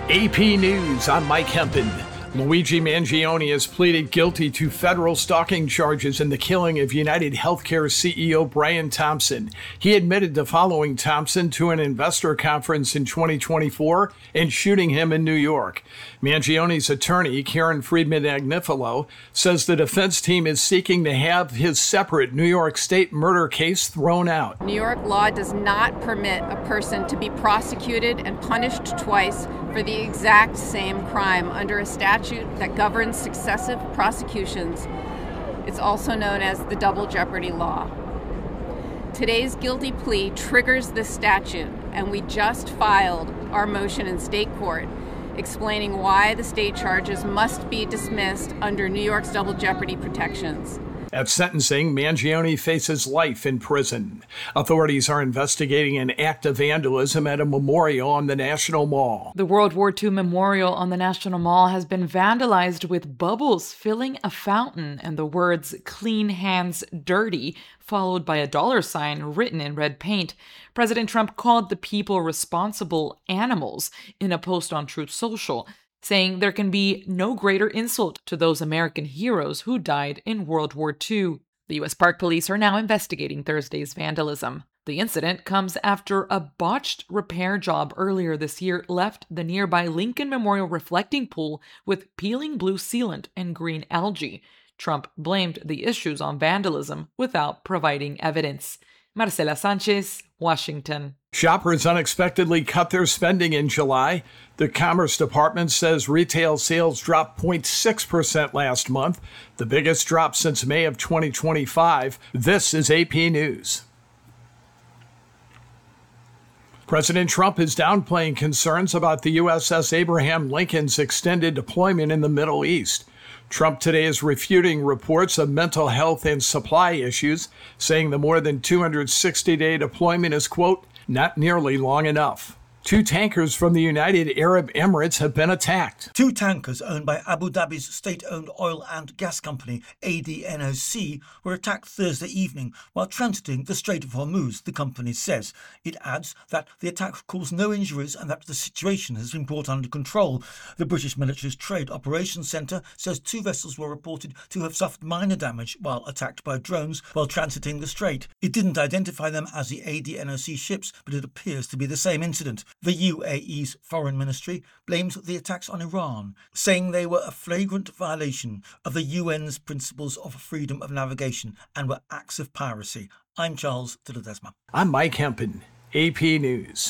AP News, I'm Mike Hempen. Luigi Mangione has pleaded guilty to federal stalking charges in the killing of United Healthcare CEO Brian Thompson. He admitted to following Thompson to an investor conference in 2024 and shooting him in New York. Mangione's attorney, Karen Friedman Agnifilo, says the defense team is seeking to have his separate New York State murder case thrown out. New York law does not permit a person to be prosecuted and punished twice for the exact same crime under a statute that governs successive prosecutions. It's also known as the double jeopardy law. Today's guilty plea triggers this statute, and we just filed our motion in state court explaining why the state charges must be dismissed under New York's double jeopardy protections. At sentencing, Mangione faces life in prison. Authorities are investigating an act of vandalism at a memorial on the National Mall. The World War II memorial on the National Mall has been vandalized with bubbles filling a fountain and the words "Clean Hands Dirty," followed by a $sign written in red paint. President Trump called the people responsible animals in a post on Truth Social, saying there can be no greater insult to those American heroes who died in World War II. The U.S. Park Police are now investigating Thursday's vandalism. The incident comes after a botched repair job earlier this year left the nearby Lincoln Memorial reflecting pool with peeling blue sealant and green algae. Trump blamed the issues on vandalism without providing evidence. Marcela Sanchez, Washington. Shoppers unexpectedly cut their spending in July. The Commerce Department says retail sales dropped 0.6% last month, the biggest drop since May of 2025. This is AP News. President Trump is downplaying concerns about the USS Abraham Lincoln's extended deployment in the Middle East. Trump today is refuting reports of mental health and supply issues, saying the more than 260-day deployment is, quote, not nearly long enough. Two tankers from the United Arab Emirates have been attacked. Two tankers owned by Abu Dhabi's state-owned oil and gas company, ADNOC, were attacked Thursday evening while transiting the Strait of Hormuz, the company says. It adds that the attack caused no injuries and that the situation has been brought under control. The British military's Trade Operations Centre says two vessels were reported to have suffered minor damage while attacked by drones while transiting the strait. It didn't identify them as the ADNOC ships, but it appears to be the same incident. The UAE's foreign ministry blames the attacks on Iran, saying they were a flagrant violation of the UN's principles of freedom of navigation and were acts of piracy. I'm Charles de Ledesma. I'm Mike Hempen, AP News.